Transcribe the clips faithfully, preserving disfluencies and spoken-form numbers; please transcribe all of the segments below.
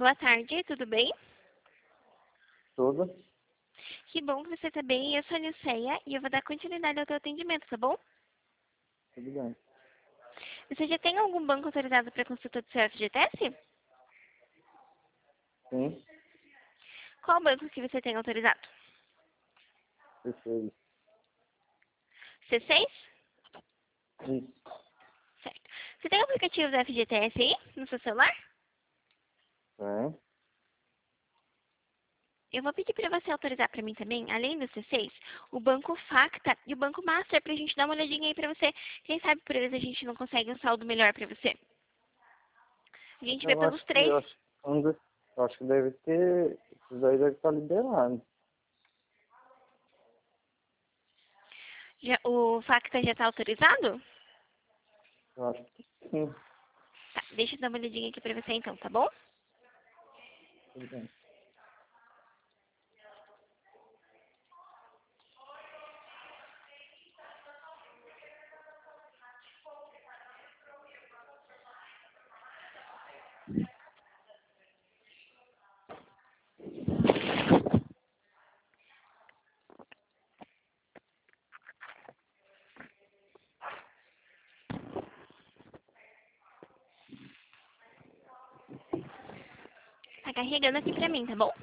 Boa tarde, tudo bem? Tudo? Que bom que você está bem. Eu sou a Nilceia e eu vou dar continuidade ao teu atendimento, tá bom? Tudo bem. Você já tem algum banco autorizado para consulta do seu F G T S? Sim, Qual banco que você tem autorizado? perfeito. C seis? Isso. Certo. Você tem o aplicativo do F G T S aí, no seu celular? É. Eu vou pedir para você autorizar para mim também, além do C seis, o banco Facta e o banco Master, para a gente dar uma olhadinha aí para você. Quem sabe por eles a gente não consegue um saldo melhor para você. A gente vê Eu pelos acho que, três. eu acho, um dos- eu acho que deve ter, esses dois deve estar liberado. Já, o Facta já está autorizado? Eu acho que sim. Tá, deixa eu dar uma olhadinha aqui para você então, tá bom? Tudo bem. Tá carregando aqui pra mim, tá bom?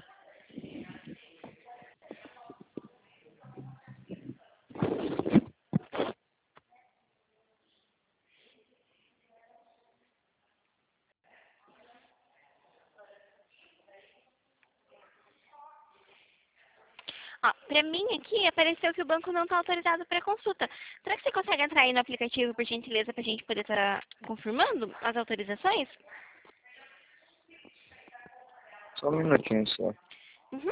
Ó, pra mim aqui apareceu que o banco não tá autorizado para consulta. Será que você consegue entrar aí no aplicativo, por gentileza, pra gente poder estar confirmando as autorizações? Só um minutinho só. Uhum.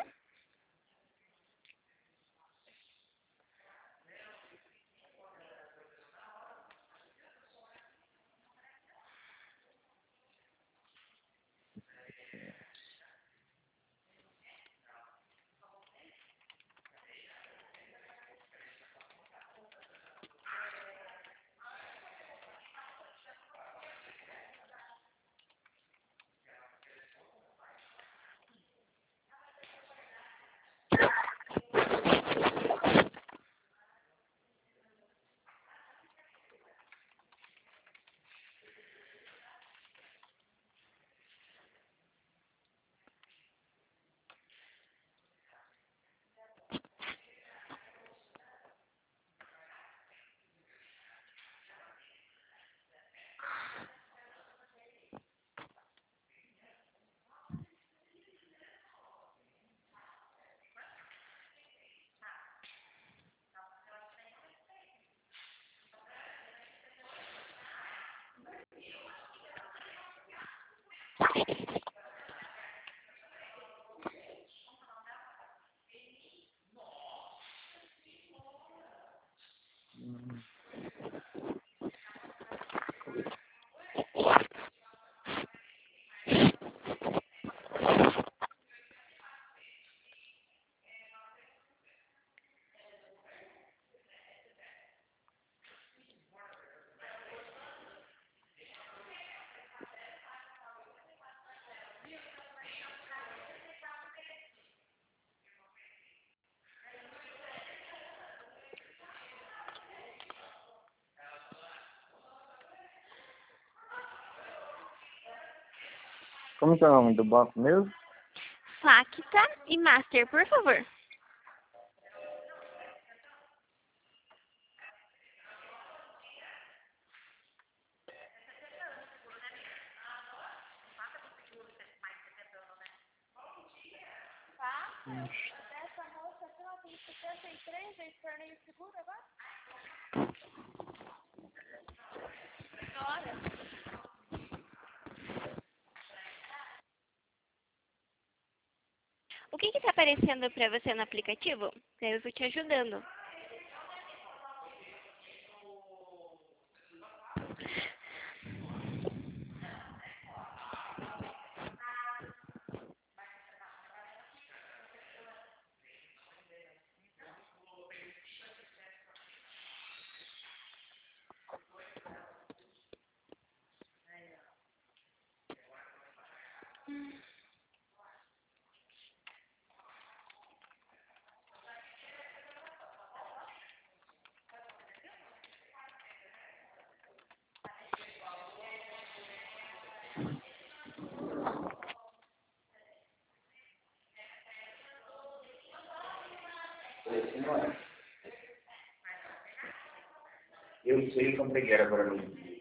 Como que é o nome do banco mesmo? Facta e Master, por favor. O que que tá aparecendo pra você no aplicativo? Eu vou te ajudando. Hum. Esse não é. Eu sei quanto é que era agora no dia.